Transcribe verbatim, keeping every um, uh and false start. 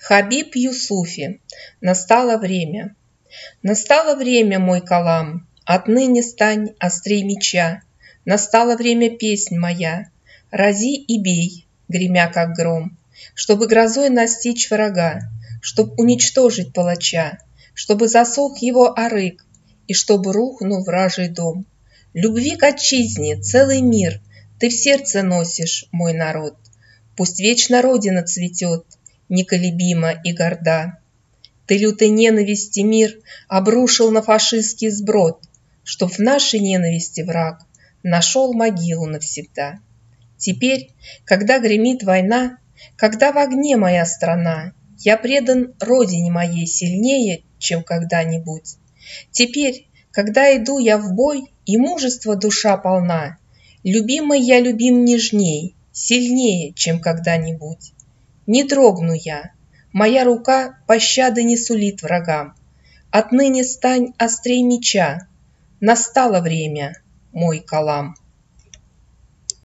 Хабиб Юсуфи. Настало время. Настало время, мой калам, отныне стань острей меча. Настало время, песнь моя, рази и бей, гремя как гром, чтобы грозой настичь врага, чтоб уничтожить палача, чтобы засох его арык, и чтобы рухнул вражий дом. Любви к отчизне целый мир ты в сердце носишь, мой народ. Пусть вечно Родина цветет, неколебима и горда. Ты лютой ненависти мир обрушил на фашистский сброд, чтоб в нашей ненависти враг нашел могилу навсегда. Теперь, когда гремит война, когда в огне моя страна, я предан родине моей сильнее, чем когда-нибудь. Теперь, когда иду я в бой, и мужества душа полна, любимый я любим нежней, сильнее, чем когда-нибудь. Не дрогну я, моя рука пощады не сулит врагам. Отныне стань острей меча. Настало время, мой калам.